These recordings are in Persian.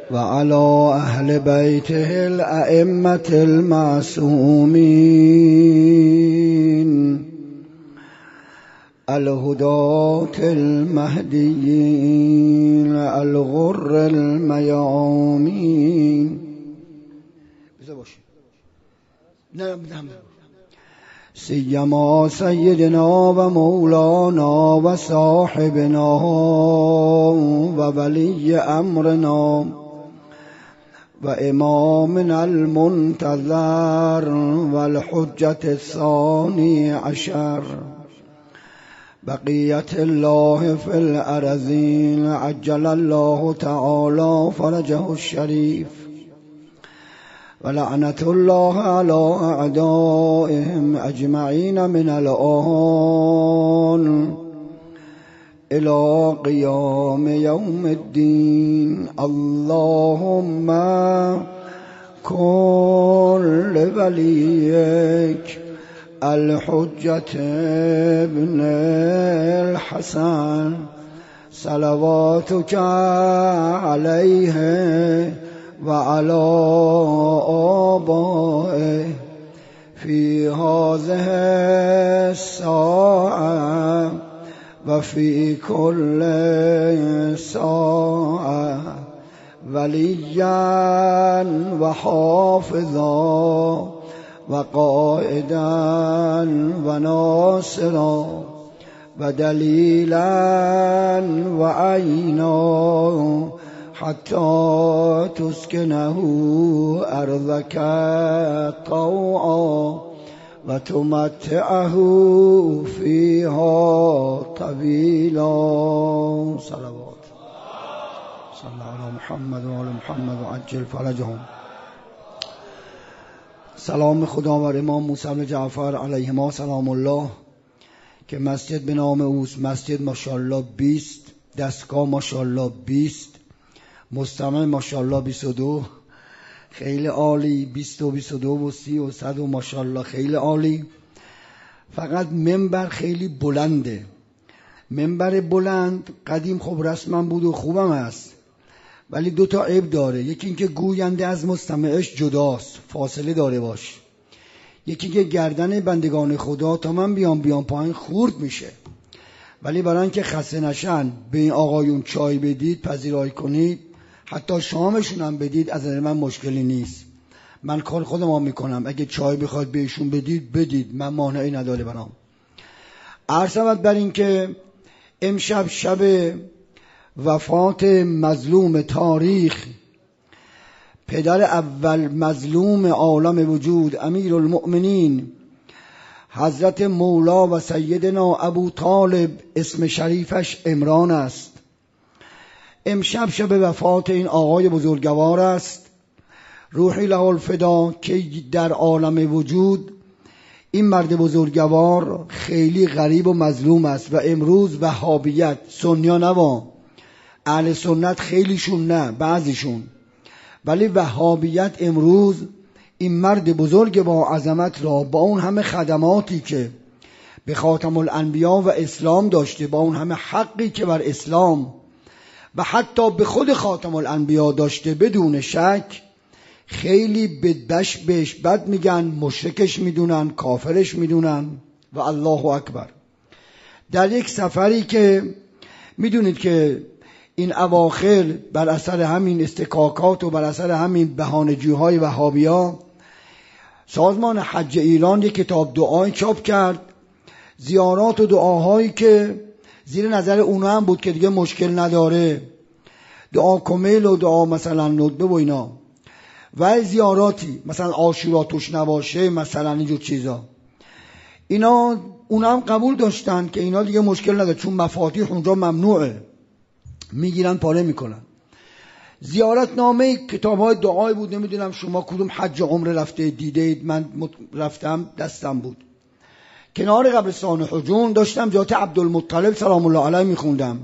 وعلى أهل بيته الأئمة المعصومين الهداة المهديين الغر الميامين سيما سيدنا ومولانا وصاحبنا وولي أمرنا وإمامنا المنتظر والحجة الثاني عشر بقية الله في الأرضين عجل الله تعالى فرجه الشريف ولعنة الله على أعدائهم أجمعين من الآن إلى قيام يوم الدين. اللهم كن لوليك الحجة ابن الحسن صلواتك عليه وعلى آبائه في هذه الساعة وفي كل ساعة وليا وحافظا وقائدا وناصرا ودليلا وعينا حتى تسكنه أرضك طوعا وتمتعه فيها طويلا. صلوات صلى على محمد و آل محمد و عجل فرجهم. سلام خدا بر امام موسی بن جعفر علیهما سلام الله که مسجد به نام اوست. مسجد ماشاءالله 20، دستگاه ماشاءالله 20، مستمع ماشاءالله 22. خیلی عالی. 20 و 22 و 30 و 100 و ماشاءالله خیلی عالی. فقط منبر خیلی بلنده. منبر بلند قدیم خب رسما بود و خوبم است، ولی 2 تا عیب داره. یکی اینکه گوینده از مستمعش جداست، فاصله داره باش. یکی که گردن بندگان خدا تا من بیام پایین خورد میشه. ولی برای اینکه خسته نشن به این آقایون چای بدید، پذیرایی کنید، حتی شامشون هم بدید، از نظر من مشکلی نیست. من کار خودم هم میکنم. اگه چای بخواد بهشون بدید، من مانعی نداره برام. عرض بر این که امشب شب وفات مظلوم تاریخ، پدر اول مظلوم عالم وجود، امیرالمؤمنین حضرت مولا و سیدنا ابو طالب، اسم شریفش عمران است. امشب شب وفات این آقای بزرگوار است، روحی له الفدا، که در عالم وجود این مرد بزرگوار خیلی غریب و مظلوم است. و امروز وهابیت، سنیا نوا، اهل سنت خیلیشون نه، بعضیشون، ولی وهابیت امروز این مرد بزرگ با عظمت را با اون همه خدماتی که به خاتم الانبیا و اسلام داشته، با اون همه حقی که بر اسلام و حتی به خود خاتم الانبیا داشته، بدون شک خیلی بدبش بهش بد میگن، مشرکش میدونن، کافرش میدونن و الله اکبر. در یک سفری که میدونید که این اواخر بر اثر همین استکاکات و بر اثر همین بهانه‌جویی‌های وهابی‌ها، سازمان حج ایران یک کتاب دعایی چاپ کرد، زیارات و دعاهایی که زیر نظر اونا هم بود که دیگه مشکل نداره، دعا کمیل و دعا مثلا ندبه و اینا، و زیاراتی مثلا عاشورا توش نباشه، مثلا اینجور چیزا. اینا اونا هم قبول داشتن که اینا دیگه مشکل نداره، چون مفاتیح اونجا ممنوعه، میگیرن پاره میکنن. زیارت نامه کتاب‌های دعای بود. نمیدونم شما کدوم حج و عمره رفته دیدید، من رفتم، دستم بود. کنار قبرستان حجون داشتم جات عبدالمطلب سلام الله علیه میخوندم.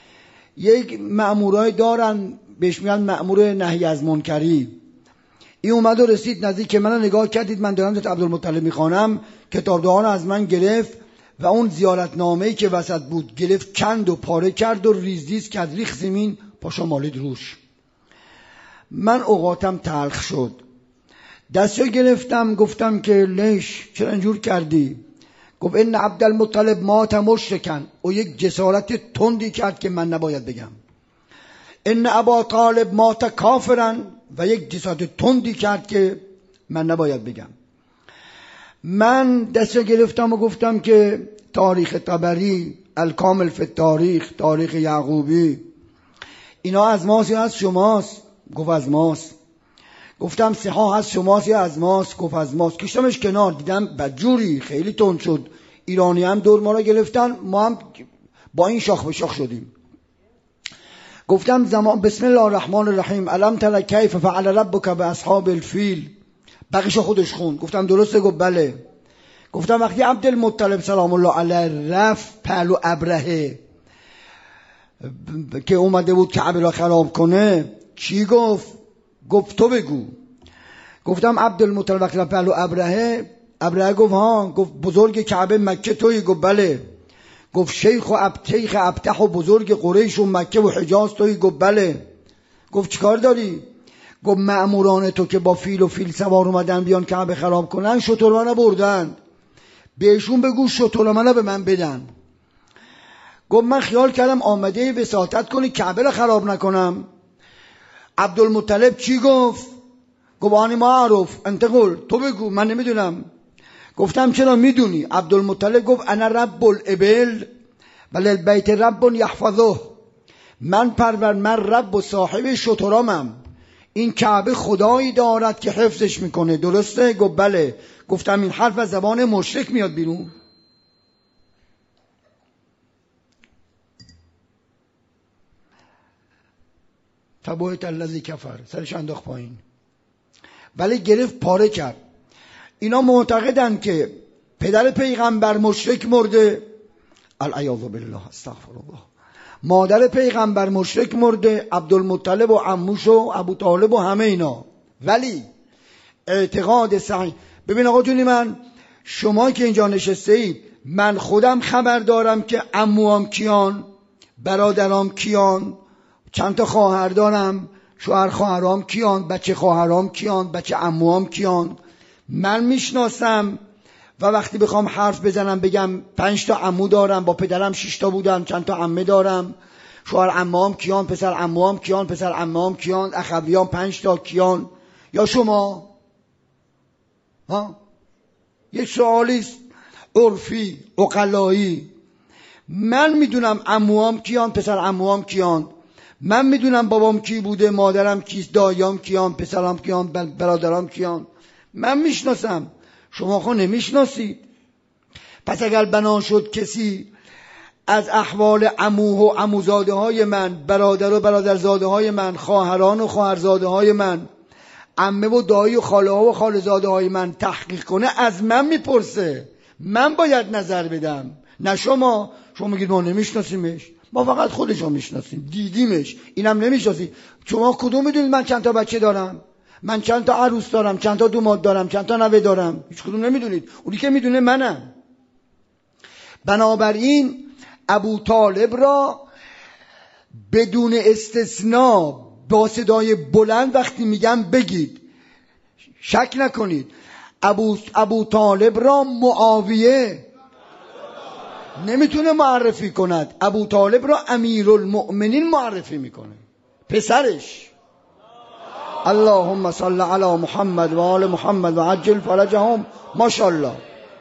یک مأمورای دارن بهش میگن مأمور نهی از منکری. این اومد و رسید نزدیک من، نگاه کردید من دارم جات عبدالمطلب میخوانم، کتاب دعا رو از من گرفت و اون زیارت نامه‌ای که وسط بود گرفت، کند و پاره کرد و ریز کرد، ریخ زمین، پاشا مالید روش. من اوقاتم تلخ شد. دستو گرفتم گفتم که لیش چرا اینجور کردی؟ گفت ان عبدالمطلب مات مشرکن. او یک جسارت تندی کرد که من نباید بگم. ان ابا طالب مات کافرن، و یک جسارت تندی کرد که من نباید بگم. من دستو گرفتم و گفتم که تاریخ طبری، الکامل فی التاریخ، تاریخ یعقوبی، اینا از ماست یا از شماست؟ گفت از ماست. گفتم صحاح از شماست یا از ماست؟ گفت از ماست. کشتمش کنار، دیدم بدجوری خیلی تند شد. ایرانی هم دور ما را گرفتن، ما هم با این شاخ به شاخ شدیم. گفتم زمان بسم الله الرحمن الرحیم الم تر کیف فعل ربک باصحاب الفیل، بقیشو خودش خوند. گفتم درسته؟ گفت بله. گفتم وقتی عبدالمطلب سلام الله علیه رفت پهلو ابرهه که اومده بود کعبه را خراب کنه، چی گفت؟ گفت تو بگو. گفتم عبدالمطلب وقتی رفت پهلو ابرهه، ابرهه گفت ها. گفت بزرگ کعبه مکه تویی؟ گفت بله. گفت شیخ ابتح و بزرگ قریش و مکه و حجاز تویی؟ گفت بله. گفت چیکار داری؟ گفت مأموران تو که با فیل و فیل سوار اومدن بیان کعبه خراب کنن، شترمنو بردن، بهشون بگو شترمنو به من بدن. گفت من خیال کردم آمده وساطت کنی کعبه رو خراب نکنم. عبدالمطلب چی گفت؟ گفت آنی معروف انت قول، تو بگو من نمیدونم. گفتم چرا میدونی؟ عبدالمطلب گفت انا رب الابل بل البیت رب یحفظه، من رب و صاحب شترامم، این کعبه خدایی دارد که حفظش میکنه، درسته؟ گفت بله. گفتم این حرف از زبان مشرک میاد بیرون؟ تبوهت الذی کفر، سرش انداخت پایین، ولی گرفت پاره کرد. اینا معتقدن که پدر پیغمبر مشرک مرده، العیاذ بالله استغفر الله، مادر پیغمبر مشرک مرده، عبدالمطلب و عموش و ابو طالب و همه اینا. ولی اعتقاد صحیح، ببین آقا جونی من، شما که اینجا نشسته اید، من خودم خبر دارم که عموام کیان، برادرام کیان، چند تا خواهر دارم، شوهر خواهرام کیان، بچه خواهرام کیان، بچه عموام کیان، من میشناسم. و وقتی بخوام حرف بزنم بگم 5 تا عمو دارم، با پدرم 6 تا بودم، چند تا عمه دارم، شوهر عموام کیان، پسر عموام کیان، پسر عموام کیان، اخویام 5 تا کیان. یا شما ها؟ یک سوالیست عرفی عقلایی. من میدونم عموام کیان، پسر عموام کیان، من میدونم بابام کی بوده، مادرم کیست، دایام کیان، پسرام کیان، برادرام کیان، من میشناسم. شما خود نمیشناسید. پس اگر بنا شد کسی از احوال عموه و عموزاده های من، برادر و برادرزاده های من، خواهران و خواهرزاده های من، عمه و دایی و خاله ها و خاله زاده های من تحقیق کنه، از من میپرسه، من باید نظر بدم، نه شما. شما میگید ما نمیشناسیمش، ما فقط خودشو میشناسیم، دیدیمش، اینم نمیشناسیم. شما کدوم میدونید من چند تا بچه دارم، من چند تا عروس دارم، چند تا دوماد دارم، چند تا نوه دارم؟ هیچ کدوم نمیدونید. اونی که میدونه منم. بنابراین ابو طالب را بدون استثناء با صدای بلند وقتی میگم بگید، شک نکنید، ابو طالب را معاویه نمیتونه معرفی کند، ابو طالب را امیرالمؤمنین معرفی میکنه، پسرش. اللهم صل علی محمد و آل محمد و عجل فرجهم. ماشاءالله.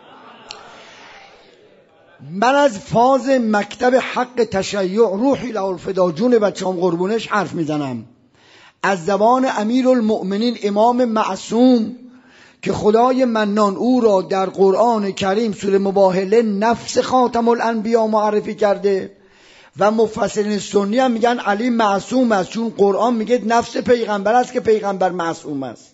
من از فاز مکتب حق تشیع روحی له الفدا، جون بچه‌ام قربونش حرف میزنم، از زبان امیرالمؤمنین امام معصوم که خدای منان او را در قرآن کریم سوره مباهله نفس خاتم الانبیا معرفی کرده و مفسرین سنی هم میگن علی معصوم است، چون قرآن میگه نفس پیغمبر است که پیغمبر معصوم است.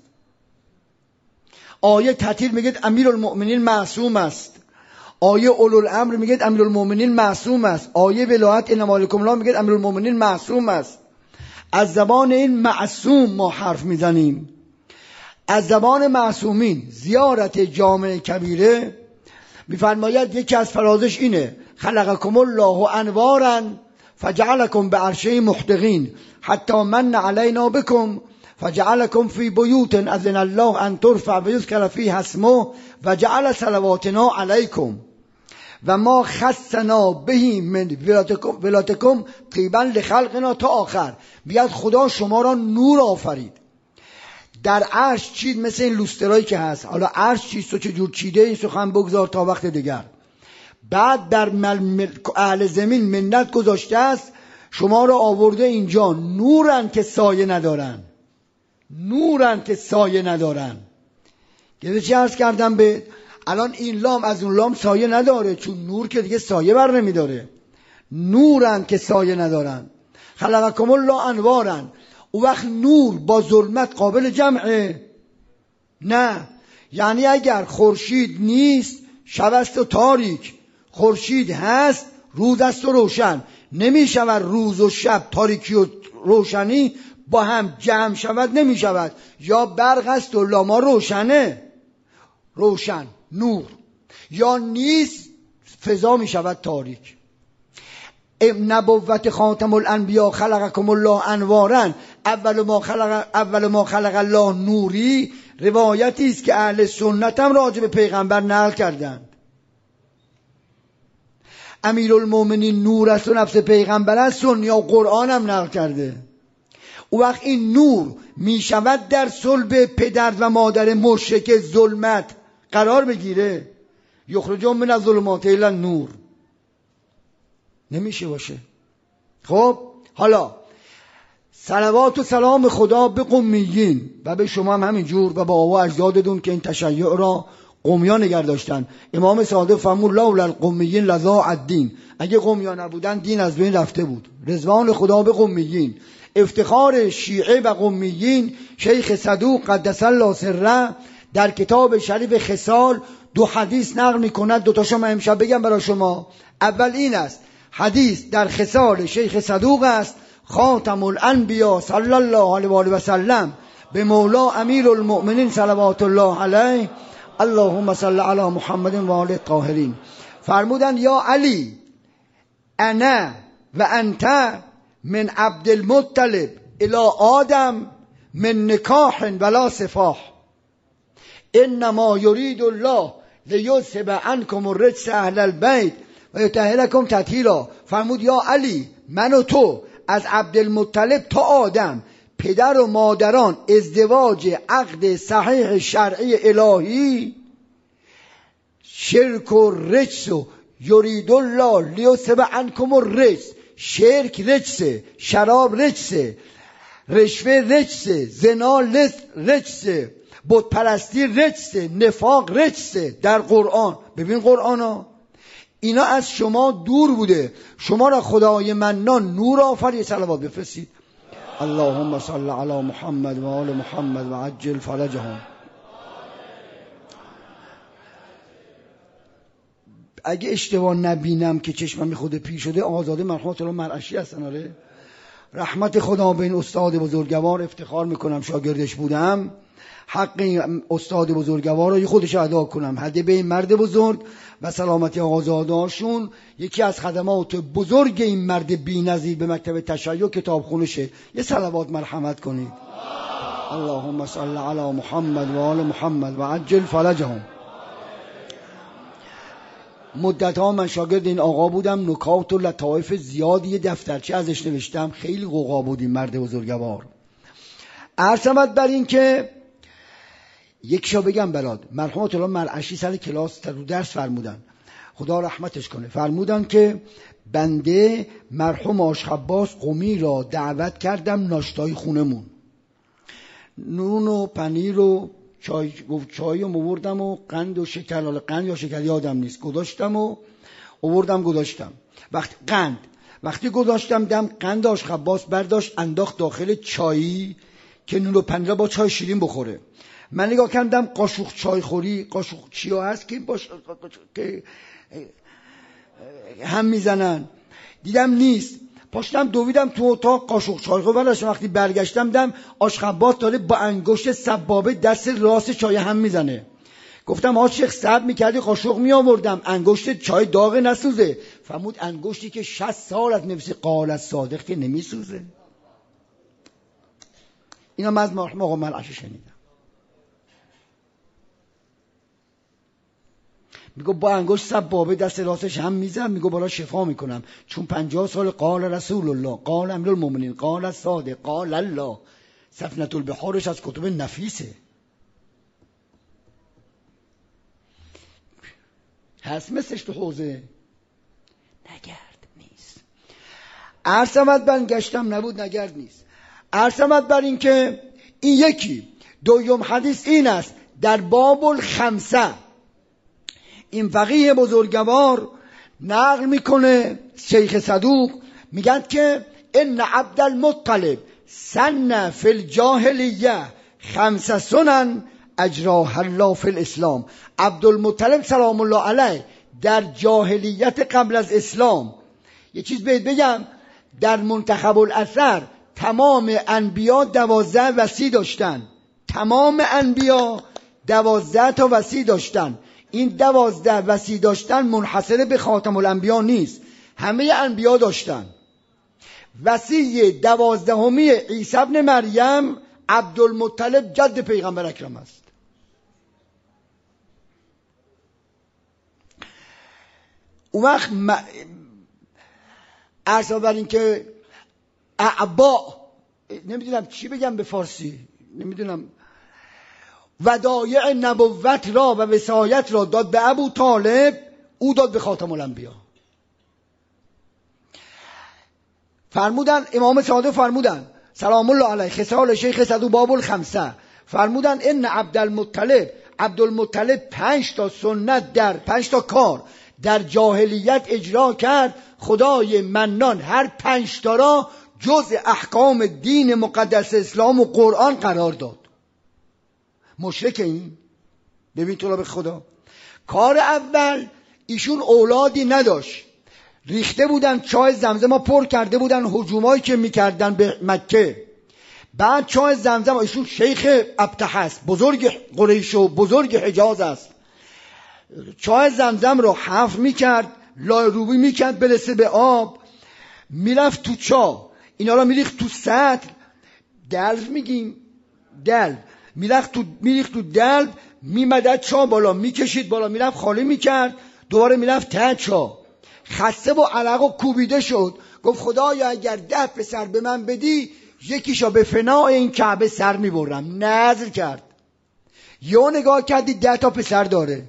آیه تطهیر میگه امیرالمؤمنین معصوم است، آیه اولوالامر میگه امیرالمؤمنین معصوم است، آیه ولایت انما علیکم الله میگه امیرالمؤمنین معصوم است. از زبان این معصوم ما حرف میزنیم. از زبان معصومین زیارت جامع کبیره میفرماید یکی از فرازش اینه: خلقکم الله انوارا فجعلکم بعرشه محدقین حتی من علینا بکم فجعلکم فی بیوت اذن الله ان ترفع و یذکر فیها اسمه و جعل صلواتنا علیکم و ما خصنا به من ولاتکم طیبا لخلقنا تا آخر. بیاد خدا شما را نور آفرید، در عرش چید مثل این لوسترایی که هست. حالا عرش چیست و چه جور چیده، این سخن بگذار تا وقت دیگر. بعد در اهل زمین منت گذاشته است، شما را آورده اینجا نورن که سایه ندارن، نورن که سایه ندارن. گذاره چی عرض کردم به الان این لام از اون لام سایه نداره، چون نور که دیگه سایه بر نمیداره. نورن که سایه ندارن. خلقکم الله انوارن. او وقت نور با ظلمت قابل جمعه؟ نه. یعنی اگر خورشید نیست شب است و تاریک، خورشید هست روز است و روشن. نمی شود روز و شب، تاریکی و روشنی با هم جمع شود، نمی شود. یا برق است و لاما روشنه، روشن نور، یا نیست فضا می شود تاریک. نبوت خاتم الانبیا خلقکم الله انوارا، اول ما خلق الله نوری، روایتی است که اهل سنت هم راجع به پیغمبر نقل کردند. امیرالمومنین نور است و نفس پیغمبر است، سنی و قرآن هم نقل کرده. او وقت این نور می شود در صلب پدر و مادر مشرک ظلمت قرار بگیره؟ یخرجون من الظلمات الی النور نمیشه باشه. خب حالا صلوات و سلام خدا به قمیین و به شما هم همینجور و با آوا اجدادتون که این تشیع را قمیان نگه داشتن. امام صادق فرمود لولا القمیین لضاع الدین، اگه قمیان نبودن دین از بین رفته بود. رضوان خدا به قمیین. افتخار شیعه و قمیین، شیخ صدوق قدس الله سره در کتاب شریف خصال 2 حدیث نقل میکند. 2 تاشو من امشب بگم برای شما. اول این است، حدیث در خصال شیخ صدوق است: خاتم الانبیا صلی الله علیه و آله و سلم به مولا امیر المؤمنین صلوات الله علیه اللهم صل علی محمد و آل الطاهرین. فرمودند یا علی انا و انت من عبد المطلب الی آدم من نکاح ولا سفاح، انما یرید الله لیذهب عنکم الرجس اهل البیت و یطهرکم تطهیرا. فرمود یا علی من و تو از عبدالمطلب تا آدم، پدر و مادران، ازدواج عقد صحیح شرعی الهی، شرک و رجس و یرید الله لیذهب عنکم الرجس. شرک رجسه، شراب رجسه، رشوه رجسه، زنا رجسه، بت پرستی رجسه، نفاق رجسه. در قرآن ببین قرآن ها اینا از شما دور بوده، شما را خدای منان نور آفرید. صلوات بفرستید. اللهم صل علی محمد و آل محمد و عجل فرجهم. اگه اشتباه نبینم که چشمم میخوده پیر شده، آزاده مرحوم الله مرعشی هستن. آره رحمت خدا به این استاد بزرگوار، افتخار میکنم شاگردش بودم. حق این استاد بزرگوار رو خودش ادا کنم، هدیه به این مرد بزرگ و سلامتی آقازادهاشون. یکی از خدمات بزرگ این مرد بی‌نظیر به مکتب تشیع کتابخونشه. یه صلوات مرحمت کنید. اللهم صل علی محمد و آل محمد و عجل فرجهم. مدت ها من شاگرد این آقا بودم، نکات و لطایف زیادی یه دفترچه ازش نوشتم. خیلی قوقا بود این مرد بزرگوار. عرضمت بر این که یک شا بگم برات، مرحوم الله مرعشی سر کلاس رو درس فرمودن، خدا رحمتش کنه، فرمودن که بنده مرحوم آش عباس قمی را دعوت کردم ناشتای خونمون، نون و پنیر و چای رو موردم و قند و شکر، حالا قند یا شکر یادم نیست، گذاشتم و آوردم گذاشتم. وقتی گذاشتم دم، قند آش عباس برداشت انداخت داخل چایی که نون و پنیر با چای شیرین بخوره. من نگاه کردم قاشق چای خوری، قاشق چیا هست که که هم میزنن، دیدم نیست. پاشتم دویدم تو اتاق قاشق چای خوری برداشتم. وقتی برگشتم دم آشخباس داره با انگشت سبابه دست راست چای هم میزنه. گفتم آج شیخ صبر میکردی قاشق میآوردم، انگشت چای داغ نسوزه. فرمود انگشتی که 60 سال از نفس قال صادق که نمیسوزه. اینا من از آقا ملعش شنیدم. میگو با انگشت سبابه دست راستش هم میزن، میگو بالا شفا میکنم، چون 50 سال قال رسول الله، قال امیرالمومنین، قال الصادق، قال الله. سفینة البحارش از کتب نفیسه. هست مثلش تو حوزه؟ نگرد نیست. عرضمت بر گشتم نبود، نگرد نیست. عرضمت بر این که این یکی. دوم حدیث این است در باب الخمسه این فقیه بزرگوار نقل میکنه شیخ صدوق، میگن که ان عبدالمطلب سن فی الجاهلیه 5 سنن اجراها الله فی الاسلام. عبدالمطلب سلام الله علیه در جاهلیت قبل از اسلام، یه چیز بهت بگم، در منتخب الاثر تمام انبیا 12 وصی داشتن. تمام انبیا 12 تا وصی داشتن. این 12 وصی داشتن منحصر به خاتم الانبیا نیست، همه انبیا داشتن. وصی 12می عیسی ابن مریم عبدالمطلب جد پیغمبر اکرم است. اون وقت عرض بر این که اعبا، نمیدونم چی بگم به فارسی، نمیدونم، ودایع نبوت را و وصایت را داد به ابو طالب، او داد به خاتم الانبیا. فرمودن امام صادق فرمودن سلام الله علیه خصال شیخ صدوق باب الخمسه، فرمودن ان عبدالمطلب 5 تا سنت در 5 تا کار در جاهلیت اجرا کرد، خدای منان هر 5 تا را جز احکام دین مقدس اسلام و قرآن قرار داد. مشرک این؟ ببین تو را به خدا. کار اول، ایشون اولادی نداشت، ریخته بودن چای زمزم پر کرده بودن، هجومایی که میکردن به مکه. بعد چای زمزم، ایشون شیخ ابطح است، بزرگ قریش و بزرگ حجاز است، چای زمزم رو حفر میکرد، لایروبی میکرد برسه به آب، میرفت تو چا، اینا رو میریخت تو سطل، دلو میگیم، دلو میریخت تو دلو، میمدد چا بالا، میکشید بالا، میرفت خالی میکرد، دوباره میرفت ته چا. خسته و عرق و کوبیده شد، گفت خدایا اگر 10 پسر به من بدی، یکیشا به فناء این کعبه سر میبرم. نذر کرد. یا نگاه کردی 10 تا پسر داره،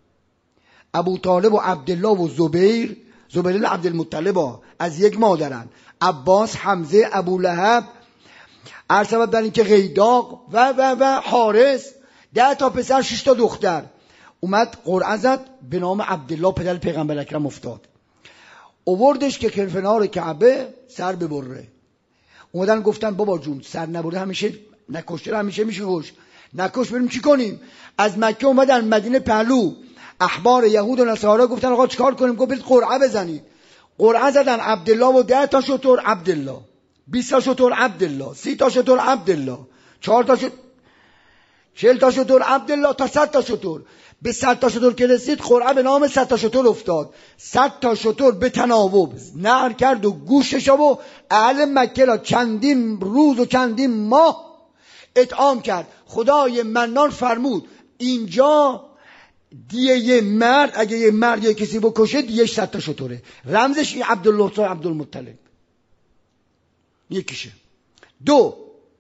ابو طالب و عبدالله و زبیر عبدالمطلب از یک مادرن، عباس، حمزه، ابو لهب، عرض بر این که غیداق و حارس، 10 تا پسر 6 تا دختر. اومد قرعه زد به نام عبدالله پدر پیغمبر اکرم افتاد، اووردش که کنار کعبه سر ببره. اومدن گفتن بابا جون سر نبرده همیشه نکشته، همیشه میشه کشت، نکش بریم چی کنیم؟ از مکه اومدن مدینه پهلو، احبار یهود و نصارا گفتن آقا چیکار کنیم؟ گفت برید قرعه بزنید. قرعه زدن عبدالله و 10 تا شتر عبدالله، 20 تا شتر عبدالله، 30 تا شتر عبدالله، 4 تا شتر، 40 تا شتر عبدالله، تا 100 تا شتر. به 100 تا شتر که رسید قرعه به نام 100 تا شتر افتاد. 100 تا شتر به تناوب نهر کرد و گوشش و اهل مکه را چندین روز و چندین ماه اطعام کرد. خدای منان فرمود اینجا دیه مرد، اگه یه مرد یه کسی بکشه دیه 100 تا شتره. رمزش این عبدالله تا عبدالمطلب یکیشه. 2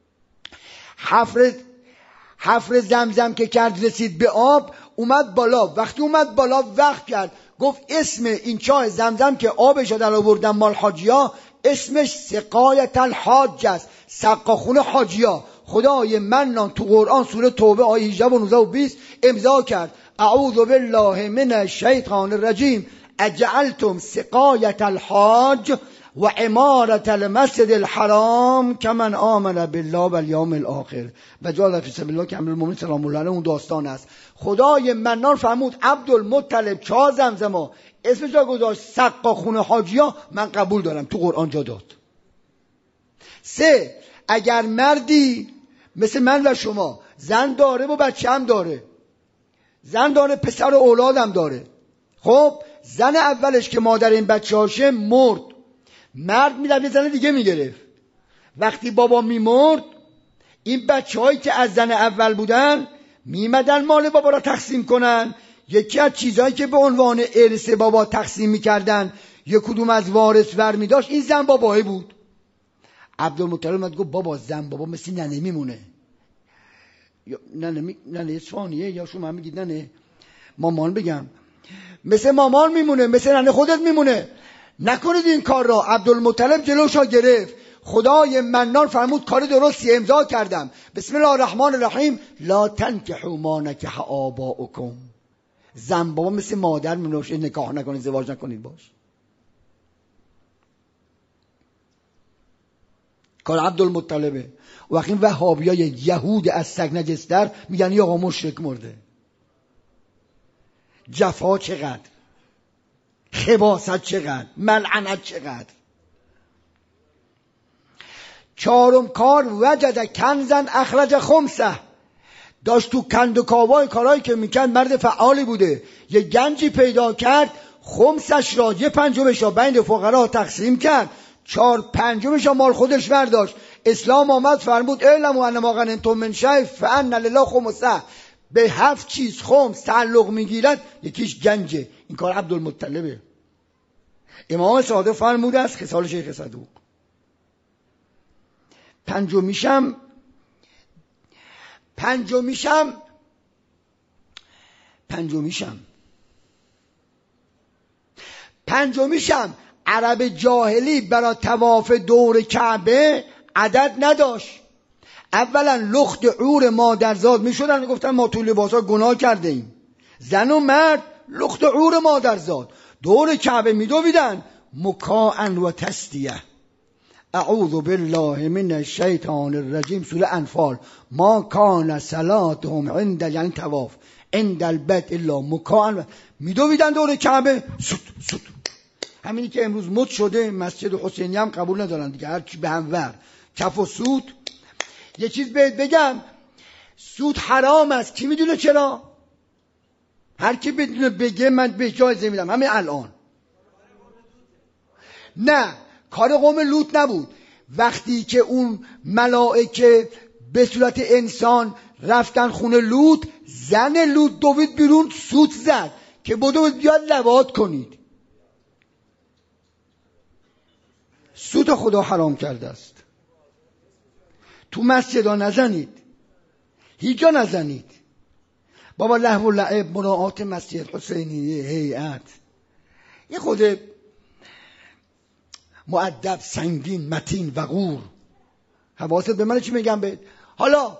حفر زمزم که کرد رسید به آب، اومد بالا. وقتی اومد بالا وقف کرد، گفت اسم این چاه زمزم که آبش در آوردن مال حاجیا، اسمش سقایت الحاج است، سقاخونه حاجیا. خدای منان تو قرآن سوره توبه آیه 18 و 19 و 20 امضا کرد اعوذ بالله من الشیطان الرجیم اجعلتم سقایت الحاج و عمارت المسجد الحرام کمن آمن بالله و الیوم الاخر و جعل فی سبیل الله کاملالمؤمنین سلام الله علیه. اون داستان است. خدای منان فرمود عبدالمطلب چاه زمزم اسمش را گذاشت سقاخونه حاجیا، من قبول دارم، تو قرآن جا داد. 3 اگر مردی مثل من و شما زن داره و بچه هم داره، زن داره پسر و اولادم داره، خب زن اولش که مادر این بچه هاشه مرد، مرد میرفت یه زن دیگه میگرفت. وقتی بابا میمرد این بچه‌هایی که از زن اول بودن میمدن مال بابا را تقسیم کنن. یکی از چیزهایی که به عنوان ارث بابا تقسیم میکردن یک کدوم از وارث ور میداشت این زن بابایی بود. عبدالمطلب اومد گفت بابا زن بابا مثل ننه میمونه. ننه اصفهانیه یا شما هم میگید ننه مامان بگم مثل مامان میمونه، مثل ننه خودت میمونه، نکنید این کار را. عبدالمطلب جلوشا گرفت. خدای منان فرمود کار درستی امضا کردم. بسم الله الرحمن الرحیم. لا تنکحوا ما نکح آباؤکم. زن بابا مثل مادر میمونه، نکاح نکنید، ازدواج نکنید باش. کار عبدالمطلبه. وقتی وهابیای یهود از سگ نجستر میگن یا آقا مشرک مرده. جفا چقدر، خباثت چقدر، ملعنت چقدر. چهارم کار وجد کنزن اخرج خمسه. داشت تو کند و کاوای کارهایی که میکرد مرد فعالی بوده. یه گنجی پیدا کرد، خمسش را یه پنجمش را بین فقرا تقسیم کرد، 4/5 مال خودش برداشت. اسلام آمد فرمود اعلموا انما غنمتم من شیء فان لله خمسه. به 7 چیز خمس تعلق میگیرد، یکیش گنجه. این کار عبدالمطلبه. امام صادق فرموده است خصال شیخ صدوق. پنجمیشم عرب جاهلی برای طواف دور کعبه عدد نداشت. اولا لخت عور مادرزاد میشدن، گفتن ما تو لباسا گناه کرده ایم. زن و مرد لخت عور مادرزاد دور کعبه میدویدن مکاء و تسدیه. اعوذ بالله من الشیطان الرجیم. سوره انفال. ما کان صلاتهم عند، یعنی طواف، عند البیت الا مکاء. میدویدن دور کعبه سوت سوت. همینی که امروز مد شده مسجد حسینی هم قبول ندارن دیگه، هر چی به هم ور کف و سوت. یه چیز بهت بگم، سود حرام است. کی میدونه چرا؟ هر کی بدونه بگه من به جایزه میدم همین الان. نه، کار قوم لوط نبود. وقتی که اون ملائکه به صورت انسان رفتن خونه لوط، زن لوط دوید بیرون سوت زد که بدو بیاد لواط کنید. سود خدا حرام کرده است. تو مسجد ها نزنید، هیچ جا نزنید. بابا لهو و لعب، مراعات مسجد حسینی، هیئت، یه خود مؤدب، سنگین، متین، وقور. حواست به من چی میگم بهت؟ حالا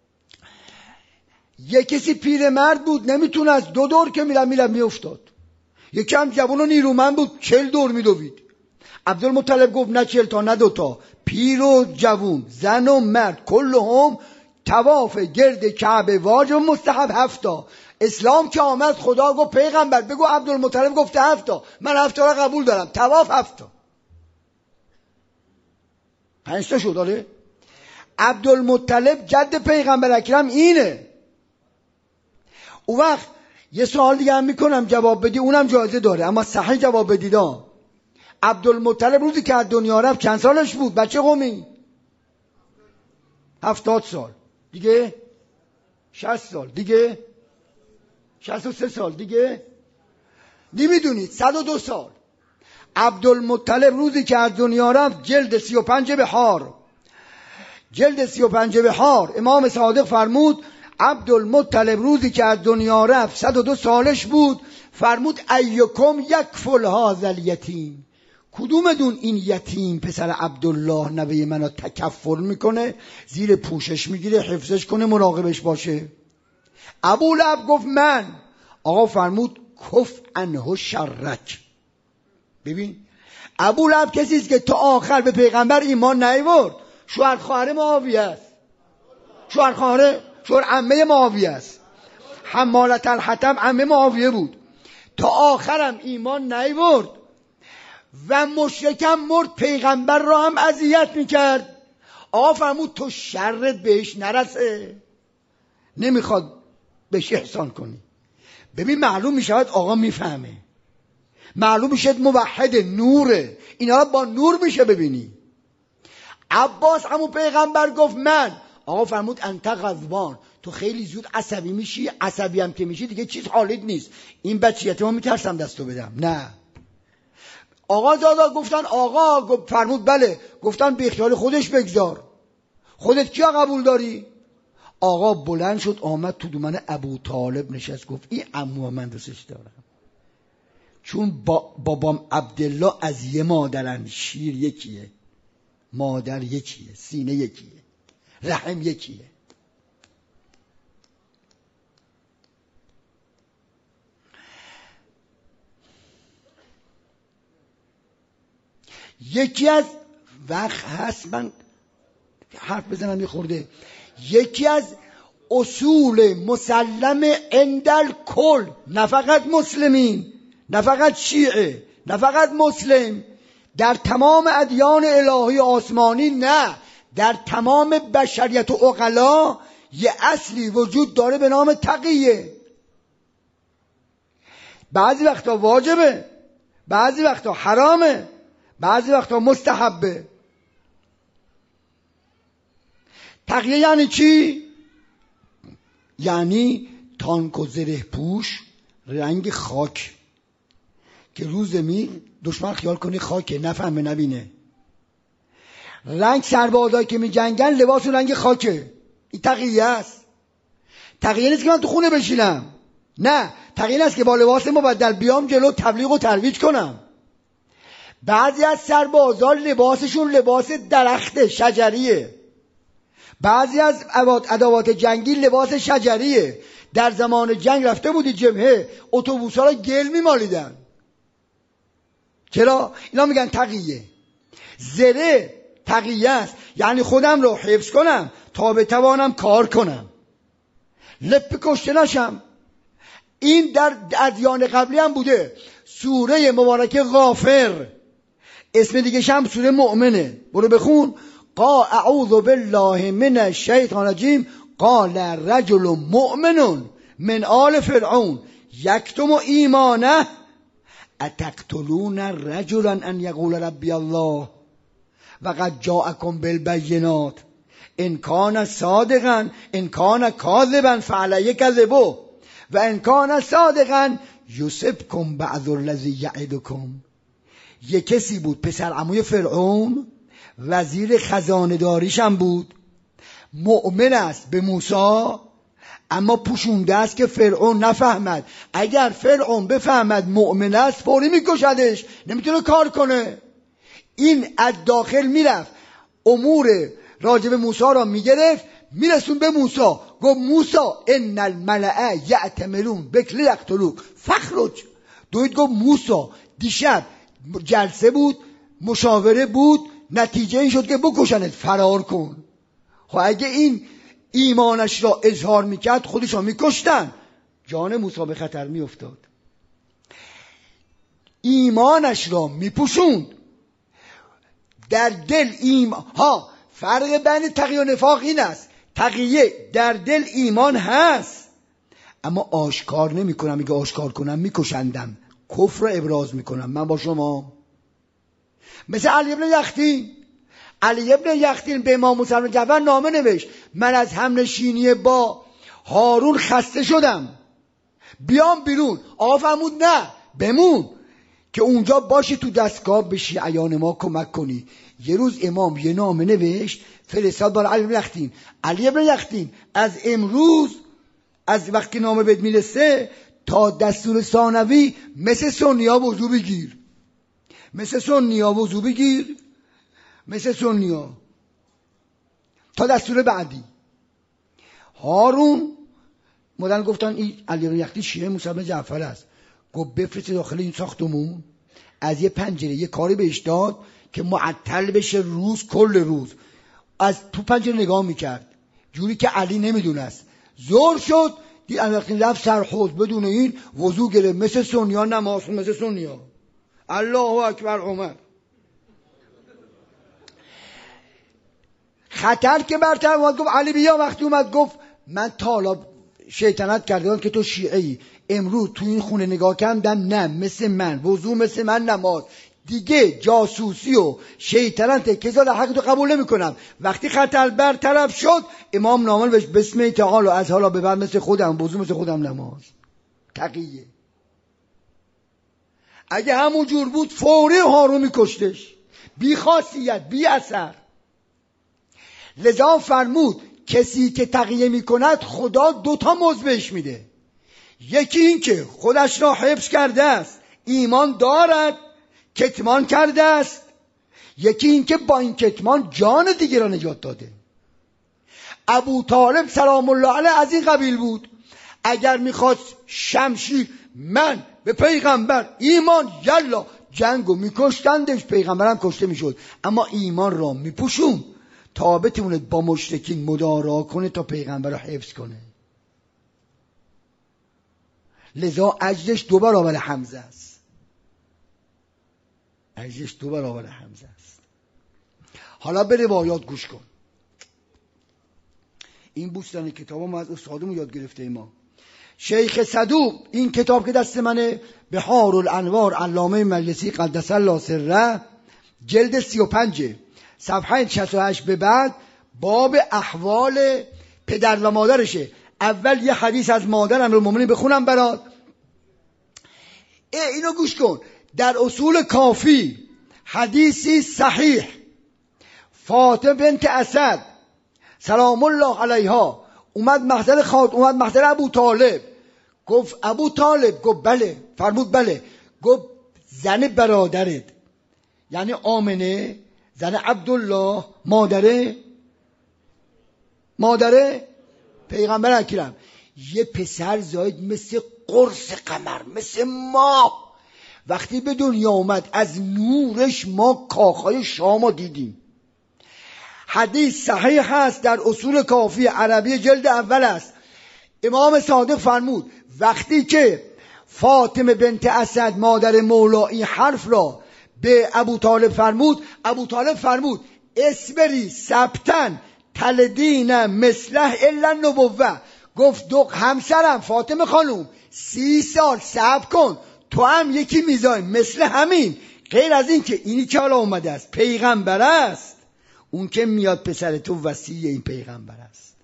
یه کسی پیرمرد بود نمیتونست 2 دور که میرم میافتاد. یکی هم جوان و نیرومند بود 40 دور میدوید. عبدالمطلب گفت نه 40 تا نه 2 تا، پیر و جوون، زن و مرد، کلهم طواف گرد کعبه واجب مستحب 7 تا. اسلام که آمد خدا گفت پیغمبر بگو عبدالمطلب گفته 7 تا، من 7 تا را قبول دارم. طواف 7 تا، 5 تا شد. آره عبدالمطلب جد پیغمبر اکرم اینه. اون وقت یه سوال دیگه هم میکنم جواب بدی، اونم جایزه داره اما صحیح جواب بدید. عبدالمطلب روزی که از دنیا رفت چند سالش بود؟ بچه قومی 70 سال دیگه، 60 سال دیگه، 63 سال دیگه، نمیدونید 102 سال. عبدالمطلب روزی که از دنیا رفت جلد 35 بهار، جلد 35 بهار امام صادق فرمود عبدالمطلب روزی که از دنیا رفت 102 سالش بود. فرمود ایکم یکفل هذا الیتیم، کدومتون این یتیم پسر عبدالله نوه منو تکفل میکنه، زیر پوشش میگیره، حفظش کنه، مراقبش باشه؟ ابولهب گفت من. آقا فرمود کف عنه شرک. ببین ابولهب کسی است که تا آخر به پیغمبر ایمان نیاورد. شوهر خواهر معاویه است، شوهر عمه معاویه است. حمالة الحطب عمه معاویه بود، تا آخرم ایمان نیاورد و مشرکم مرد، پیغمبر را هم اذیت میکرد. آقا فرمود تو شرت بهش نرسه، نمیخواد بهش احسان کنی. ببین معلوم میشود آقا میفهمه، معلوم میشه موحد، نوره، اینا را با نور میشه ببینی. عباس همون پیغمبر گفت من. آقا فرمود انت غضبان، تو خیلی زود عصبی میشی، عصبی هم که میشی دیگه چیز حالت نیست، این بچیت ما میترسم دستو بدم. نه آقا دادا گفتن آقا فرمود بله. گفتن به اختیار خودش بگذار، خودت کیا قبول داری؟ آقا بلند شد آمد تو دومن ابو طالب نشست، گفت این عمو من دوستش دارم، چون بابام عبدالله از یه مادرن، شیر یکیه، مادر یکیه، سینه یکیه، رحم یکیه. یکی از وقت هست من حرف بزنم یه خورده. یکی از اصول مسلم عندل کل، نه فقط مسلمین، نه فقط شیعه، نه فقط مسلم، در تمام ادیان الهی آسمانی، نه در تمام بشریت و عقلا یه اصلی وجود داره به نام تقیه. بعضی وقتا واجبه، بعضی وقتا حرامه، بعضی وقتا مستحبه. تقیه یعنی چی؟ یعنی تانک و زره پوش رنگ خاک که رو زمین دشمن خیال کنه خاکه، نفهمه نبینه. رنگ سربازایی که می جنگن لباس رنگ خاکه، این تقیه است. تقیه نیست که من تو خونه بشینم، نه، تقیه است که با لباس مبدل بیام جلو تبلیغ و ترویج کنم. بعضی از سربازا لباسشون لباس درخت شجریه، بعضی از ادوات جنگی لباس شجریه. در زمان جنگ رفته بودی جبهه، اتوبوس‌ها را گل می‌مالیدن. چرا؟ اینا میگن تقیه. زره تقیه است، یعنی خودم رو حفظ کنم تا بتوانم کار کنم، لپ کشته نشم. این در ادیان قبلی هم بوده. سوره مبارکه غافر، اسم دیگه هم سوره مؤمنه، برو بخون. اعوذ بالله من الشیطان الرجیم قال رجل مؤمن من آل فرعون یکتم ایمانه اتقتلون رجلا ان یقول ربی الله وقد جاءکم بالبینات ان کان صادقا ان کان کاذبا فعلی کذبه و ان کان صادقا یصبکم بعض الذی یعدکم. یه کسی بود پسر عموی فرعون، وزیر خزانه داریش هم بود، مؤمن است به موسی، اما پوشونده است که فرعون نفهمد. اگر فرعون بفهمد مؤمن است فوری میکشدش، نمیتونه کار کنه. این از داخل میرفت امور راجب موسی را میگرفت، میرسون به موسی، گفت موسی ان الملأ یأتمرون بک لیقتلوک فخرج. دوید گفت موسی دیشب جلسه بود، مشاوره بود، نتیجه این شد که بکشنت، فرار کن. خب اگه این ایمانش را اظهار میکرد خودش را میکشتن، جان موسی به خطر میافتاد. ایمانش را میپوشوند در دل. فرق بین تقیه و نفاق این است، تقیه در دل ایمان هست اما آشکار نمیکنم، میگه آشکار کنم میکشندم، کفر را ابراز میکنم. من با شما مثل علی ابن یختین به امام موسی بن جعفر نامه نوشت، من از همنشینی با هارون خسته شدم، بیام بیرون. آقا فرمود نه، بمون که اونجا باشی تو دستگاه به شیعیان ما کمک کنی. یه روز امام یه نامه نوشت فرستاد برای علی ابن یختین. علی ابن یختین از امروز، از وقتی نامه بهت میرسه تا دستور ثانوی مثل سنیا وضو بگیر، مثل سنیا وضو بگیر، مثل سنیا تا دستور بعدی. هارون مدن گفتن این علی ابن یختین شیعه موسی بن جعفر است، گفت بفرست داخل این ساختمون، از یه پنجره یه کاری بهش داد که معطل بشه روز، کل روز از تو پنجره نگاه میکرد جوری که علی نمیدونست. زور شد دید علی یختین رفت سرحوض بدون این وضو گرفت، مثل سنیا نماز، مثل سنیا. الله اکبر عمر. خطر که برتر اومد، گفت علی بیا. وقتی اومد گفت من تا حالا شیطنت کردم که تو شیعه ای، امروز تو این خونه نگاه کردم نه مثل من وضو، مثل من نماز، دیگه جاسوسی و شیطنت کساد حق تو قبول نمی کنم. وقتی خطر برطرف شد امام نامل بهش بسم تعالی از حالا به بعد مثل خودم بوضو مثل خودم نماز. تقیه. اگه همون جور بود فوری هارون میکشتش، بی خاصیت بی اثر. لذا فرمود کسی که تقیه میکند خدا 2 مزد بهش میده. یکی این که خودش را حفظ کرده است، ایمان دارد، کتمان کرده است. یکی این که با این کتمان جان دیگر را نجات داده. ابو طالب سلام الله علیه از این قبیل بود. اگر میخواست شمشیر من به پیغمبر ایمان یلا جنگو میکشتندش، پیغمبرم کشته میشد، اما ایمان را میپوشون تا بتونه با مشرکین مدارا کنه تا پیغمبر را حفظ کنه. لذا اجرش 2 برابر حمزه است. اجرش 2 برابر حمزه است. حالا به روایات گوش کن. این بوستان کتاب ما از استادمون یاد گرفته ما. شیخ صدوق، این کتاب که دست منه، بحار الانوار علامه مجلسی قدس الله سره، جلد 35 صفحه 68 به بعد باب احوال پدر و مادرشه. اول یه حدیث از مادر امیرالمومنین بخونم برات. اینو گوش کن. در اصول کافی حدیثی صحیح، فاطمه بنت اسد سلام الله علیها اومد محضر ابو طالب. گفت ابو طالب؟ گفت بله. فرمود بله. گفت زن برادرت یعنی آمنه زن عبدالله مادره پیغمبر اکرم، یه پسر زاید مثل قرص قمر، مثل ماه. وقتی به دنیا اومد از نورش ما کاخهای شام دیدیم. حدیث صحیح هست در اصول کافی عربی جلد اول است. امام صادق فرمود وقتی که فاطمه بنت اسد مادر مولایی حرف را به ابو طالب فرمود اسبری سبتن تلدین مثله الا نبوه. گفت همسرم فاطمه خانوم 30 سال صبر کن تو هم یکی میزای مثل همین، غیر از این که اینی که حالا اومده است پیغمبر است، اون که میاد پسر تو وصی این پیغمبر است.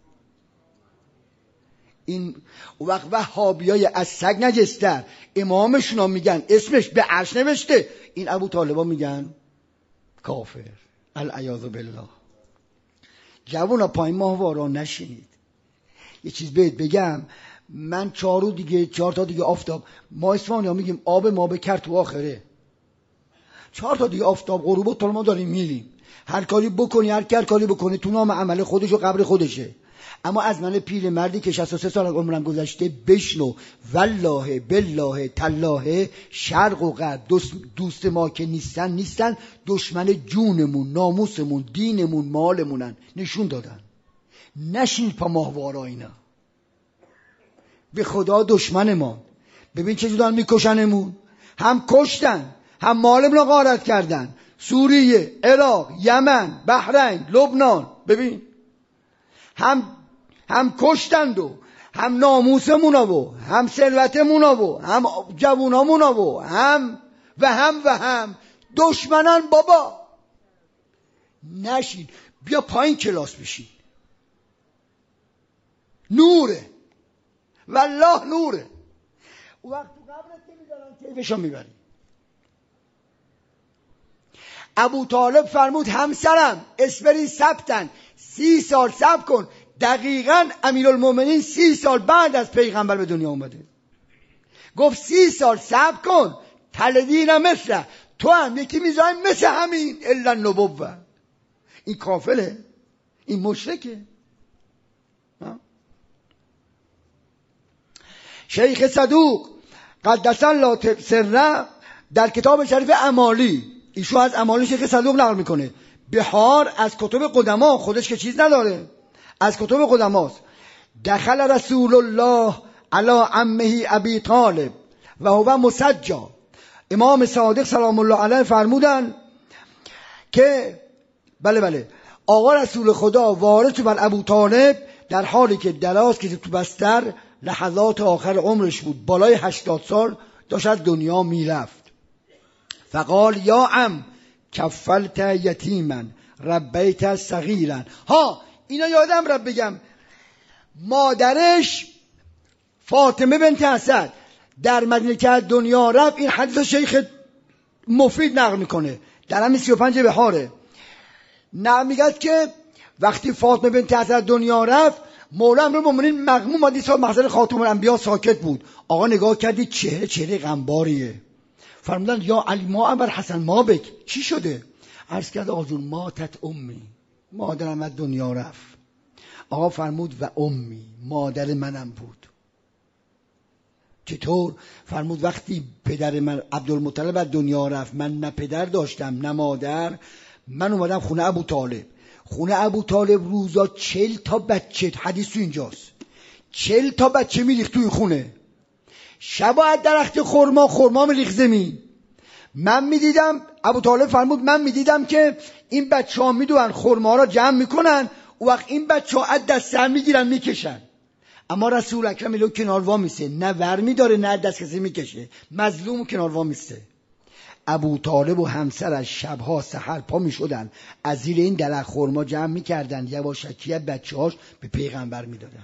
این وقت وهابیای از سگ نجستر امامشون هم میگن اسمش به عرش نوشته، این ابو طالبا میگن کافر. العیاذ بالله. جوونا پایین ماهوارا نشینید. یه چیز بهت بگم، من 4 تا دیگه آفتاب، ما اصفهانی‌ها میگیم آب ما به کرد تو آخره. 4 تا دیگه آفتاب غروب تا ما داریم میریم. هر کاری بکنی هر کاری بکنی تو نام عمل خودش و قبر خودشه. اما از من پیر مردی که 63 سال عمرم گذشته بشنو، والله بالله تالله شرق و غرب دوست ما که نیستن، دشمن جونمون، ناموسمون، دینمون، مالمونن. نشون دادن. نشین پا ماهوارا اینا. به خدا دشمن ما. ببین چه جوران میکشنمون. هم کشتن، هم مالمون رو غارت کردن. سوریه، عراق، یمن، بحرین، لبنان. ببین هم کشتند و هم ناموسمون و هم ثروتمون و هم جوونامون و هم دشمنان. بابا نشین، بیا پایین کلاس بشین. نوره والله نوره. وقت تو قبرت که میدارن کیفشو میبری. ابو طالب فرمود همسرم اسبری سبتن 30 سال صبر کن. دقیقاً امیرالمومنین 30 سال بعد از پیغمبر به دنیا اومده. گفت 30 سال صبر کن تلدین مثل تو هم یکی میزای مثل همین الا نبوه. این کافله، این مشرکه. شیخ صدوق قدس الله سره در کتاب شریف امالی، ایشون از امالی شیخ صدوق نقل میکنه، بحار از کتب قدما، خودش که چیز نداره، از کتب قدماست. دخل رسول الله علی عمه ابی طالب و هو مسجا. امام صادق سلام الله علیه فرمودن که بله آقا رسول خدا وارد شد بر ابو طالب در حالی که دراز که تو بستر، لحظات آخر عمرش بود، بالای 80 سال داشت از دنیا میرفت. فقال یا عم کفلت یتیما ربیت صغیرا. ها اینا یادم رب بگم، مادرش فاطمه بنت اسد در مدینه که از دنیا رفت، این حدیث شیخ مفید نقل میکنه در همین 35 بحاره، نقل میگه که وقتی فاطمه بنت اسد دنیا رفت، مولا امیرالمومنین مغموم حدیث ها محضر خاتم الانبیا ساکت بود. آقا نگاه کردی چهره غمباریه، فرمودن یا علی ما ابر حسن ما بک، چی شده؟ عرض کرد آقا جون ماتت امی، مادرم از دنیا رفت. آقا فرمود و امی، مادر منم بود. چطور؟ فرمود وقتی پدر من عبدالمطلب از دنیا رفت، من نه پدر داشتم نه مادر، من اومدم خونه ابو طالب. خونه ابو طالب روزا 40 تا بچه، حدیث تو اینجاست، 40 تا بچه میریخت توی خونه. شبا از درخت خرما میریخت زمین. من میدیدم، ابو طالب فرمود من میدیدم که این بچه ها میدونن خرما را جمع میکنن، و وقت این بچه ها از دست هم میگیرن میکشن، اما رسول اکرم الو کنار وا میسته، نه ور میداره نه دست کسی میکشه، مظلوم کنار وا میسته. ابو طالب و همسرش شبها سحر پا میشدن، از زیر این درخت خرما جمع میکردن، یواشکی بچه هاش به پیغمبر میدادن.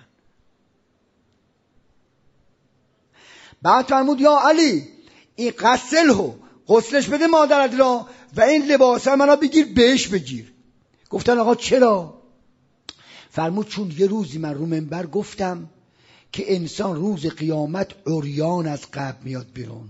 بعد فرمود یا علی این غسلش بده مادرت را و این لباس منو بگیر بهش بگیر. گفتن آقا چرا؟ فرمود چون یه روزی من رو منبر گفتم که انسان روز قیامت عریان از قبر میاد بیرون.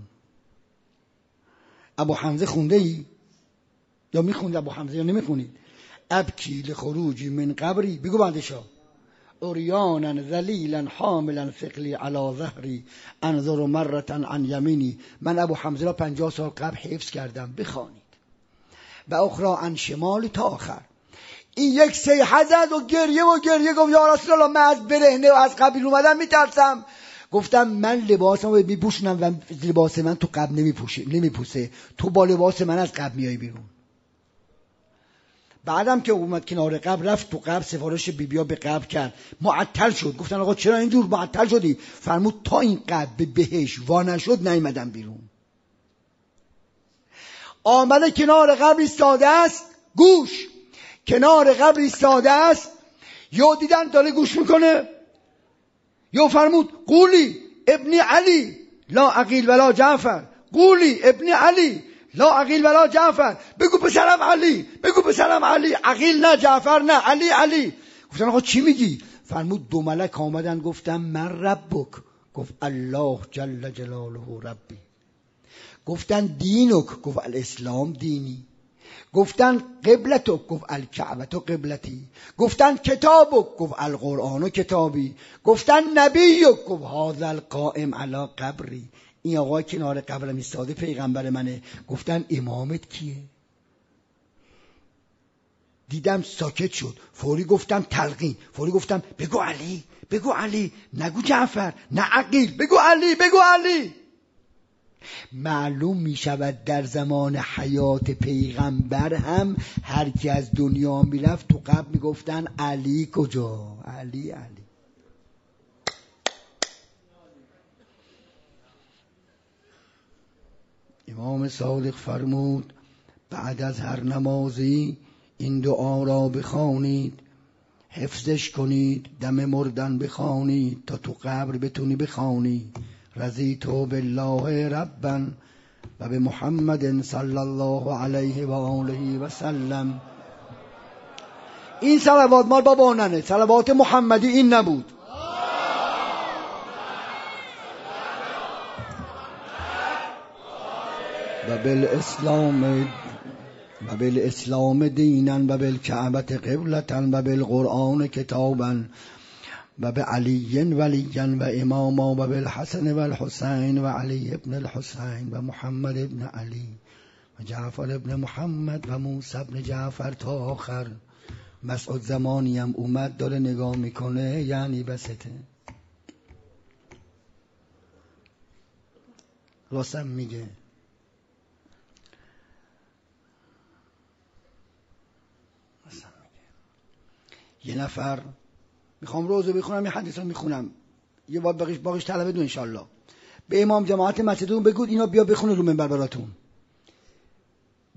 ابو حمزه خونده ای؟ یا میخوند ابو حمزه یا نمیخونید؟ ابکی لخروجی من قبری، بگو بعدشا عریانا ذلیلا حاملا ثقلی علی ظهری انظر مرة عن یمینی. من ابو حمزه را 50 سال قبل حفظ کردم، بخوانید. و اخرى عن شمال تا آخر. این یک صیحه زد و گریه گفت یا رسول الله من از برهنه و از قبیل اومدم میترسم. گفتم من لباسم رو میپوشنم و لباس من تو قبر نمیپوسه، تو با لباس من از قبر میای بیرون. بعدم که اومد کنار قبر، رفت تو قبر، سفارش بیبیا به قبر کرد، معطل شد. گفتن آقا چرا اینجور معطل شدی؟ فرمود تا این قبر به بهش وا نشد نیومدم بیرون. آمده کنار قبر ایستاده است، گوش کنار قبر ایستاده است، یا دیدن داره گوش میکنه، یا فرمود قولی ابن علی لا عقیل ولا جعفر، قولی ابن علی لا عقیل ولا جعفر، بگو پسرم علی، بگو پسرم علی، عقیل نه جعفر نه، علی. گفتن آقا چی میگی؟ فرمود 2 ملک آمدن گفتن من ربک، گفت الله جل جلاله ربی. گفتن دینک، گفت الاسلام دینی. گفتن قبلتک، گفت الکعبه قبلتی. گفتن کتابک، گفت القرآن کتابی. گفتن نبیک، گفت هذا القائم علی قبری، این آقای کنار قبرم ایستاده پیغمبر منه. گفتن امامت کیه؟ دیدم ساکت شد، فوری گفتم تلقین، فوری گفتم بگو علی، بگو علی، نگو جعفر نه عقیل، بگو علی، بگو علی. معلوم می شود در زمان حیات پیغمبر هم هر کی از دنیا می رفت تو قبر می گفتن علی کجا؟ علی. امام صادق فرمود بعد از هر نمازی این دعا را بخوانید، حفظش کنید، دم مردن بخوانید تا تو قبر بتونی بخوانی رضیت بالله ربا و به محمد صلی الله علیه و آله و سلم. این صلوات مال بابا ننه، صلوات محمدی این نبود. و بالاسلام دینا و بالکعبه قبلتا و بالقرآن کتابا و به علی ولیا و اماما و بالحسن و الحسین و علی ابن الحسین و محمد ابن علی و جعفر ابن محمد و موسی ابن جعفر تا آخر. مسعود زمانی هم اومد داره نگاه میکنه، یعنی بسته. راستم میگه. یه نفر، میخوام روزو بخونم، یه حدیث رو میخونم، یه باقیش طلبه دو انشالله. به امام جماعت مسجدون بگود اینا بیا بخونه رو منبر براتون.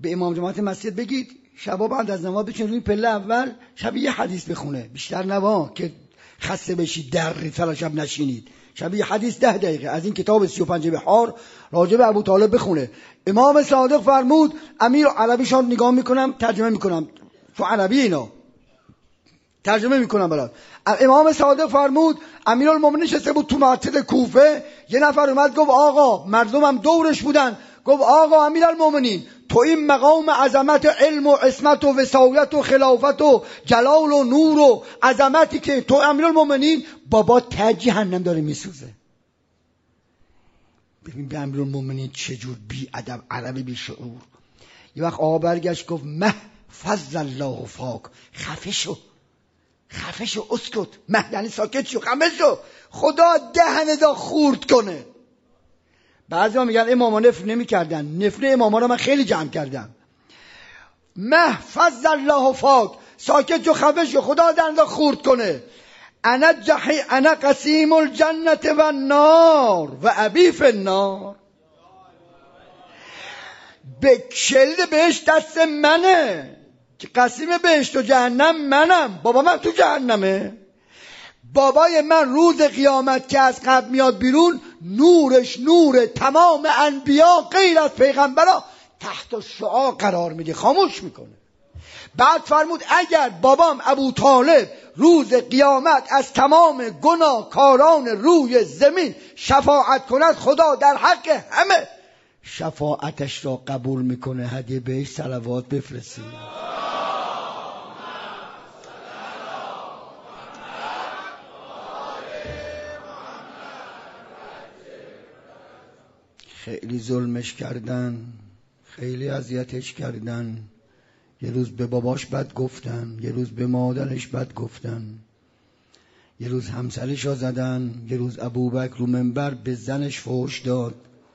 به امام جماعت مسجد بگید شبا بعد از نماز بچین روی پله اول شب یه حدیث بخونه، بیشتر نوا که خسته بشید در طلا شب نشینید. شب یه حدیث 10 دقیقه از این کتاب 35 بحار راجع به ابو طالب بخونه. امام صادق فرمود، امیر عربیشان نگاه میکنم ترجمه میکنم تو عربی اینا ترجمه میکنم برات. امام صادق فرمود امیرالمومنین نشسته بود تو مسجد کوفه، یه نفر اومد گفت آقا، مردمم دورش بودن، گفت آقا امیرالمومنین تو این مقام عظمت علم و عصمت و وصایت و خلافت و جلال و نور و عظمتی که تو امیرالمومنین، بابا ته جهنم داره میسوزه. ببین به امیرالمومنین چجور بی ادب عربی بی شعور. یه وقت آقا برگشت گفت محفظ الله فاک، خفه شو اسکت، یعنی ساکت شو، خفه شو، خدا دهن دا خورد کنه. بعضی ها میگن اماما نفر نمی کردن، نفر اماما رو من خیلی جمع کردم. محفظ الله فاک، ساکت شو، خفه شو، خدا دهن دا خورد کنه. انا قسیم الجنت و النار و ابی فی النار، به کلید بهش دست منه که قسیم بهشت و جهنم منم. بابا من تو جهنمه، بابای من روز قیامت که از قبر میاد بیرون، نورش نور تمام انبیا غیر از پیغمبرا تحت شعاع قرار میده، خاموش میکنه. بعد فرمود اگر بابام ابو طالب روز قیامت از تمام گناهکاران روی زمین شفاعت کند، خدا در حق همه شفاعتش را قبول میکنه. هدیه بهش صلوات بفرستید. خیلی ظلمش کردن، خیلی اذیتش کردن. یه روز به باباش بد گفتن، یه روز به مادرش بد گفتن، یه روز همسرش را زدن، یه روز ابوبکر رو منبر به زنش فحش داد،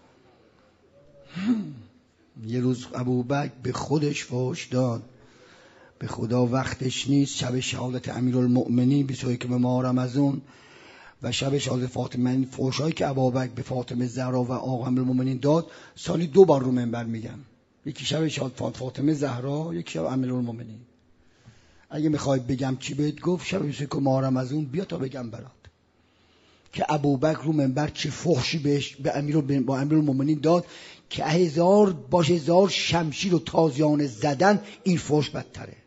یه روز ابوبکر به خودش فحش داد. به خدا وقتش نیست. شب شهادت امیرالمؤمنین 21 ماه رمضان و شب شهادت فاطمه، این فحشایی که ابوبکر به فاطمه زهرا و آقا امیرالمؤمنین داد سالی 2 بار رو منبر میگم. یکی شب شهادت فاطمه زهرا، یکی شب امیرالمؤمنین. اگه میخوای بگم چی بهت گفت شب 21 ماه رمضان بیا تا بگم برات که ابوبکر رو منبر چه فحشی بهش به امیرالمؤمنین داد که هزار شمشیر و تازیانه زدن، این فحش بدتره.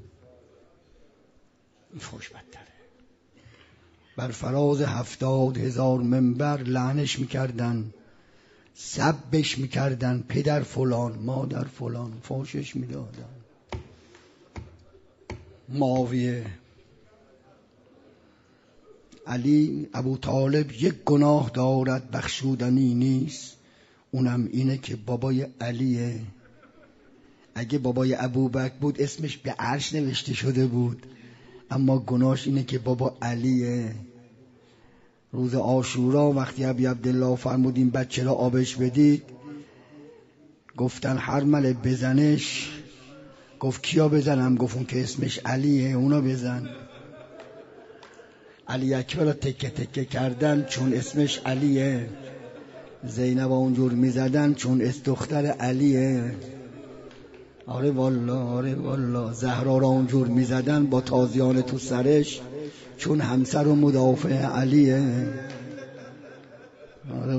این فحش بدتره. بر فراز 70,000 منبر لعنش میکردن، سبش میکردن، پدر فلان مادر فلان، فحشش میدادن. معاویه، علی، ابو طالب یک گناه دارد بخشودنی نیست، اونم اینه که بابای علیه. اگه بابای ابوبکر بود اسمش به عرش نوشته شده بود، اما گناهش اینه که بابا علیه. روز عاشورا وقتی ابی عبدالله فرمودین بچه را آبش بدید، گفتن هرمله بزنش. گفت کیا بزنم؟ گفت اون که اسمش علیه اونا بزن. علی اکبر را تکه تکه کردن چون اسمش علیه. زینب اونجور میزدن چون دختر علیه. آره والله زهرا را اونجور میزدن با تازیانه تو سرش چون همسر و مدافع علیه. آره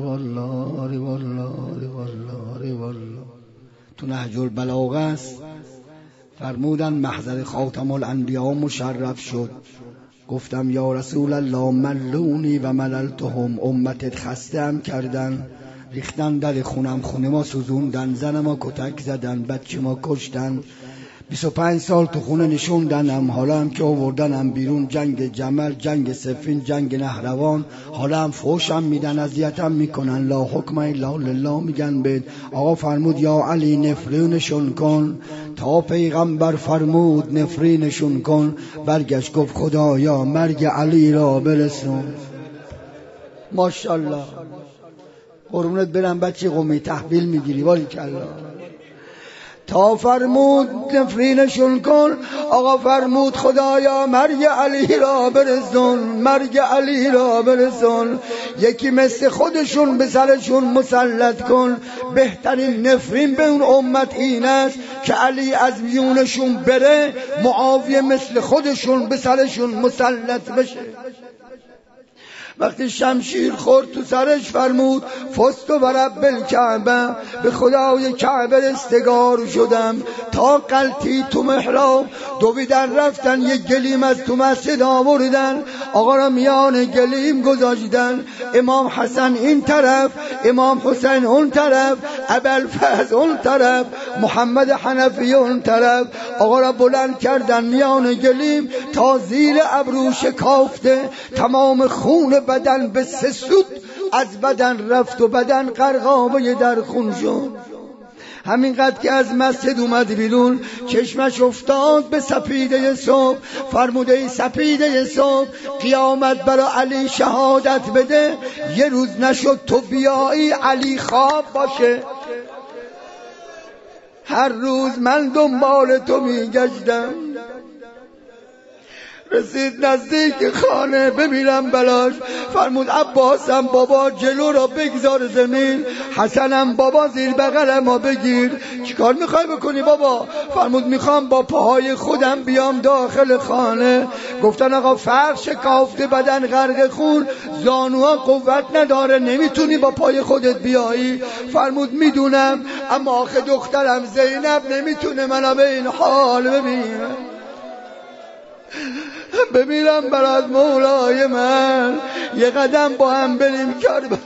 والله تو نهج البلاغه است فرمودن محضر خاتم الانبیا مشرف شد. گفتم یا رسول الله ملونی و مللتهم، امتت خسته هم کردن، ریختن در خونم، خونه ما سوزوندن، زن ما کتک زدن، بچه ما کشتن، 25 سال تو خونه نشوندنم، حالا هم که آوردنم بیرون، جنگ جمل، جنگ صفین، جنگ نهروان، حالا هم فوشم میدن، اذیتم میکنن، لا حکم الا لله میگن. بید آقا فرمود یا علی نفرینشون کن، تا پیغمبر فرمود نفرینشون کن. برگشت گفت خدایا مرگ علی را برسون. ماشاءالله قربونت برم بچه قومی تحویل میگیری. باریکالله. تا فرمود نفرینشون کن. آقا فرمود خدایا مرگ علی را برسون، مرگ علی را برسون، یکی مثل خودشون به سرشون مسلط کن. بهترین نفرین به اون امت این است که علی از میونشون بره، معاویه مثل خودشون به سرشون مسلط بشه. وقتی شمشیر خورد تو سرش فرمود فست و رب الکعبه، به خدای کعبه استگار شدم. تا قلتی تو محراب دویدن رفتن، یک گلیم از تو مسجد آوردن، آقا را میان گلیم گذاشتن. امام حسن این طرف، امام حسین اون طرف، ابوالفضل اون طرف، محمد حنفی اون طرف. آقا را بلند کردن میان گلیم تا زیر ابرو شکافته، تمام خون بدن به 3 سود از بدن رفت و بدن غرقابه در خون شد. همینقدر که از مسجد اومد بیرون چشمش افتاد به سپیده صبح. فرموده ای سپیده صبح، قیامت برا علی شهادت بده، یه روز نشد تو بیایی علی خواب باشه. هر روز من دنبال تو میگشتم، رسید نزدیک خانه بمیرم بلاش. فرمود عباسم بابا جلو را بگذار زمین، حسنم بابا زیر بغل ما بگیر. چیکار میخوای بکنی بابا؟ فرمود میخوام با پاهای خودم بیام داخل خانه. گفتن آقا فرش کافته، بدن غرق خون، زانوها قوت نداره، نمیتونی با پای خودت بیایی. فرمود میدونم، اما آخه دخترم زینب نمیتونه منو به این حال ببینه. بمیرم برات مولای من، یه قدم با هم بریم کربلا.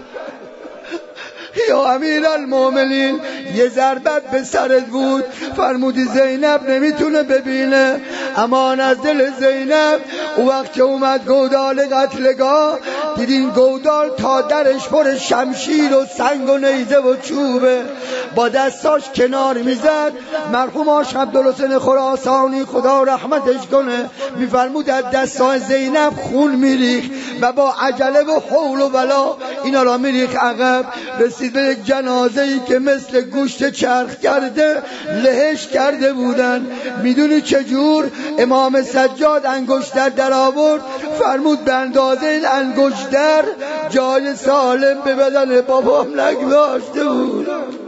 یا امیرالمومنین یه ضربت به سرت بود. فرمودی زینب نمیتونه ببینه. امان از دل زینب. او وقت که اومد گودال قتلگاه، دیدین گودال تا درش پر شمشیر و سنگ و نیزه و چوبه، با دستاش کنار میزد. مرحوم آش عبدالحسین خراسانی خدا رحمتش کنه میفرمود از دستای زینب خون میریخ و با عجله و حول و بلا اینا را میریخ عقب. رسید به یک جنازه‌ای که مثل گوشت چرخ کرده لهش کرده بودن. میدونی چجور؟ امام سجاد انگشتر در آورد، فرمود به اندازه این انگشتر جای سالم به بدن بابام نگذاشته بود.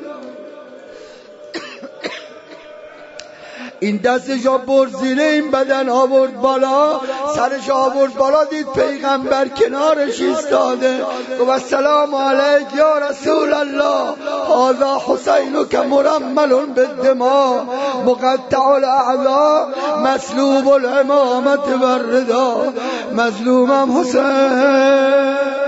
این دستش برد زیر این بدن آورد بالا، سرش آورد بالا، دید پیغمبر کنارش ایستاده. گفت السلام علیک یا رسول الله، هذا حسینک مرمل بالدماء مقطع الاعضاء مسلوب الامامة والرضا. مظلومم حسین.